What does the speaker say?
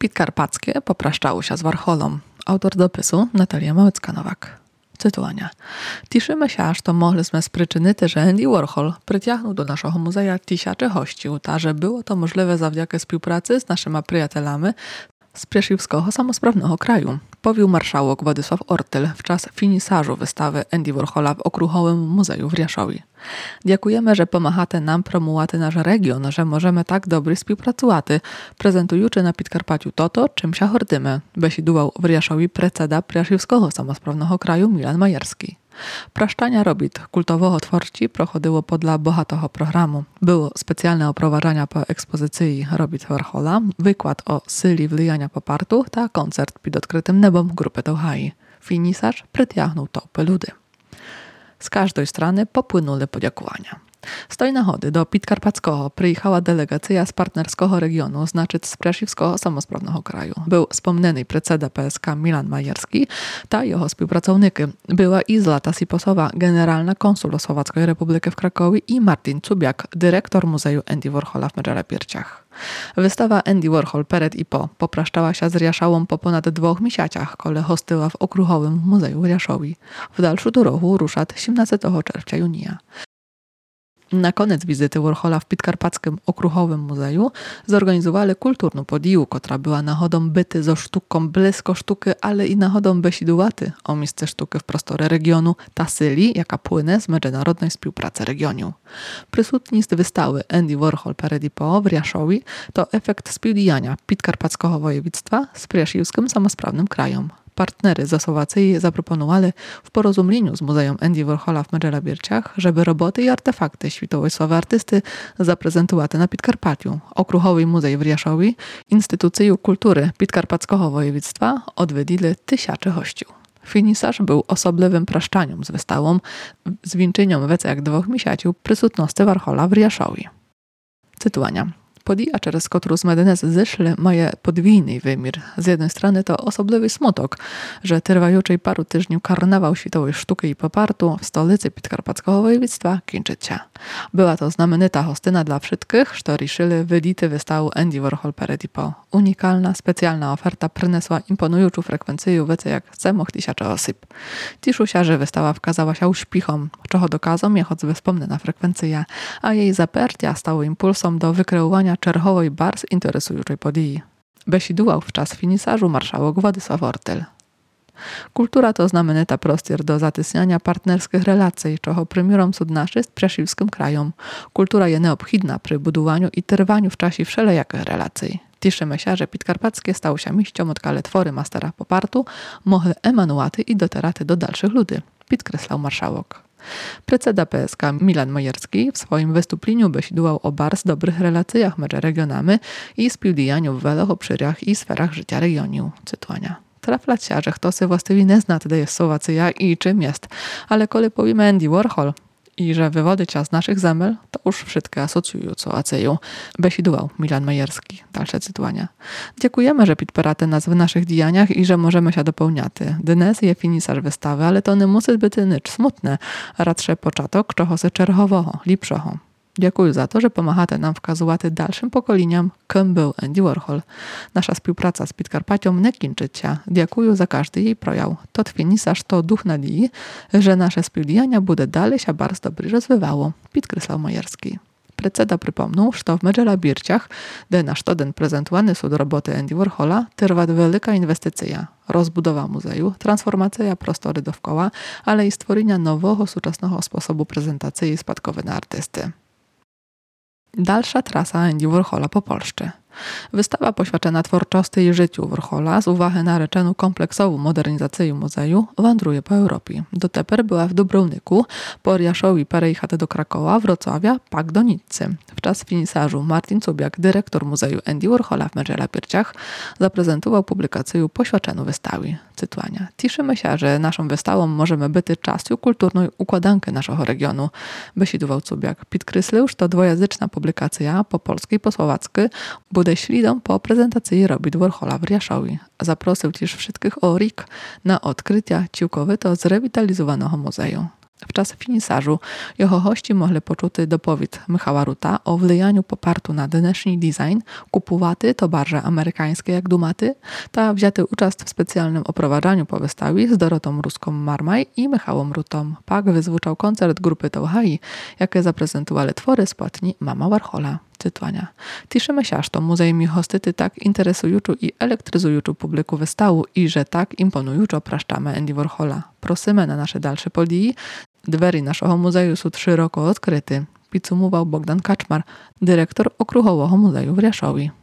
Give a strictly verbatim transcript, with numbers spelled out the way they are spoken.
Podkarpackie popraszczało się z Warholą. Autor dopisu Natalia Małecka-Nowak. Cytowania. Cieszymy się, aż to mogliśmy z przyczyny, że Andy Warhol przyciągnął do naszego muzeum tysiące hościów, ta, że było to możliwe zawdzięki współpracy z naszymi przyjacielami z Przeszywskiego Samosprawnego Kraju, powił marszałek Władysław Ortyl w czas finisażu wystawy Andy Warhola w Okruchowym Muzeum w Riaszowi. Dziękujemy, że pomagacie nam promować nasz region, że możemy tak dobrze współpracować, prezentując na Podkarpaciu to, to czym się hordymy, besidował w Riaszowi predseda Przeszywskiego Samosprawnego Kraju Milan Majerski. Praszczania robit kultowego twórci prochodziło podle bohatego programu. Było specjalne oprowadzania po ekspozycji robit Warhola, wykład o syli wlijania popartu, ta koncert pod odkrytym nebom grupy Tauhai. Finisarz przytiągnął topy ludy. Z każdej strony popłynęły podziękowania. Z tej nagody do Podkarpackiego przyjechała delegacja z partnerskiego regionu, znaczy z Przeszywskiego Samosprawnego Kraju. Był wspomniany predseda P S K Milan Majerski, ta jego współpracownicy była i Zlata Siposowa, generalna konsul Słowackiej Republiki w Krakowie i Martin Cubiak, dyrektor Muzeum Andy Warhola w Medżelę-Pierciach. Wystawa Andy Warhol Peret i po popraszczała się z Riaszałą po ponad dwóch miesiącach, kole hostyła w Okruchowym Muzeum w Riaszowi. W dalszą drogę rusza siedemnastego czerwca junia. Na koniec wizyty Warhola w Podkarpackim Okruchowym Muzeum zorganizowali kulturną podiju, która była nachodą byty ze sztuką blisko sztuki, ale i nachodą besidowaty o miejsce sztuki w prostory regionu Tasyli, jaka płynie z międzynarodnej współpracy regionu. Przysutni z wystawy Andy Warhol Peret i po w Riaszowi to efekt spółdziałania Podkarpackiego województwa z Przeszywskim Samosprawnym Krajem. Partnery z Słowacji zaproponowali w porozumieniu z Muzeum Andy Warhola w Medżelę-Pierciach, żeby roboty i artefakty światowej sławy artysty zaprezentować na Podkarpaciu. Okruchowy Muzeum w Riaszowi, Instytucję Kultury Podkarpackiego Województwa odwiedzili tysiące hościów. Finisaż był osobliwym praszczaniem z wystawą, zwieńczeniem więcej jak dwóch miesięcy przysutności Warhola w Riaszowi. Cytowania. Podija, przez którą z Medynes zeszli, maje podwójny wymiar. Z jednej strony to osobliwy smutok, że trwający paru tygodni karnawał światowej sztuki i popartu w stolicy Podkarpackiego województwa kończy się. Była to znamienita hostyna dla wszystkich, którzy ruszyli wizyty wystawy Andy Warhol Peret i po. Unikalna, specjalna oferta przyniosła imponującą frekwencję więcej jak setnych tysięcy osób. Cieszę się, że wystawa wkazała się uśpichom, czego dokazom je choćby wspomniana frekwencja, a jej zapercia stało impulsem do wykreowania czerwowej bardzo interesującej podii. Besidował w czas finisażu marszałek Władysław Ortyl. Kultura to znamienita prostor do zatysniania partnerskich relacji, czego premierem cud naszy z Przeszywskim krajem. Kultura jest neobchidna przy budowaniu i trwaniu w czasie wszelakich relacji. Cieszymy się, że Podkarpackie stało się miejscem, odkale twory mastera popartu mogły emanuaty i doceraty do dalszych ludzi, podkreślał marszałek. Predseda P S K Milan Majerski w swoim wystąpieniu besidował o bardzo dobrych relacjach między regionami i spółdziałaniu w wielu obszarach i sferach życia regionu. Cytowania. Trafia się, że ktoś właściwie nie zna, gdzie jest Słowacja i czym jest, ale kiedy powiemy Andy Warhol i że wywody cię z naszych zemel, to już wszystkie asocjują Słowację. Besidował Milan Majerski. Dalsze cytowania. Dziękujemy, że podpieracie nas w naszych działaniach i że możemy się dopełniać. Dnes jest finisaż wystawy, ale to nie musi być nic smutne, radsze początek czegoś czerwowego, lepszego. Dziękuję za to, że pomagacie nam wskazywać dalszym pokoleniom, kim był Andy Warhol. Nasza współpraca z Podkarpacią nie kończy się. Dziękuję za każdy jej projaw. To finisaż to duch nadziei, że nasze spółdziałania będzie dalej się bardzo dobrze rozwijało, podkreślał Majerski. Predseda przypomniał, że w Medżelę-Pierciach, gdzie na sztoden prezentowany są roboty Andy Warhola, trwa wielka inwestycja. Rozbudowa muzeum, transformacja prostory dookoła, ale i stworzenia nowego, współczesnego sposobu prezentacji spadkowej na artysty. Dalsza trasa Andy Warhola po Polsce. Wystawa poświęcona twórczości i życiu Warhola z uwagi na ryczenu kompleksową modernizację muzeum wędruje po Europie. Do teper była w Dubrowniku, po Riaszowi perejechała do Krakowa, Wrocławia, pak do Niccy. W czas finisażu Martin Cubiak, dyrektor Muzeum Andy Warhola w Medżelę-Pierciach, zaprezentował publikację poświęconą wystawie. Cytowania. Cieszymy się, że naszą wystawą możemy być częścią kulturnej układanki naszego regionu, besidował Cubiak. Podkreślił, że to dwujęzyczna publikacja po polskiej i po słowackiej bude ślidą po prezentacji robit Warhola w Riaszowi. Zaprosił też wszystkich o R I K na odkrycia całkowito zrewitalizowanego muzeum. W час фінісажу його гості могли почути доповідь Михайла Рута о влиянню попарту на днешній дизайн, купувати товари американські, як думати, та взяти участь в спеціальному опроваджанню по виставі з Dorotą Ruską-Marmaj i Michałem Rutą. Pak wyzwuczał koncert grupy Touhai, jakie zaprezentowali twory z płatni Mama Warhola. Cytowania. Cieszymy się, że muzeum hostyty tak interesującą i elektryzującą publiku wystawu i że tak imponująco praszczamy Andy Warhola. Prosimy na nasze dalsze podії. Dwery naszego muzeum są szeroko odkryte, podsumował Bogdan Kaczmar, dyrektor Okruchowego Muzeum w Rzeszowie.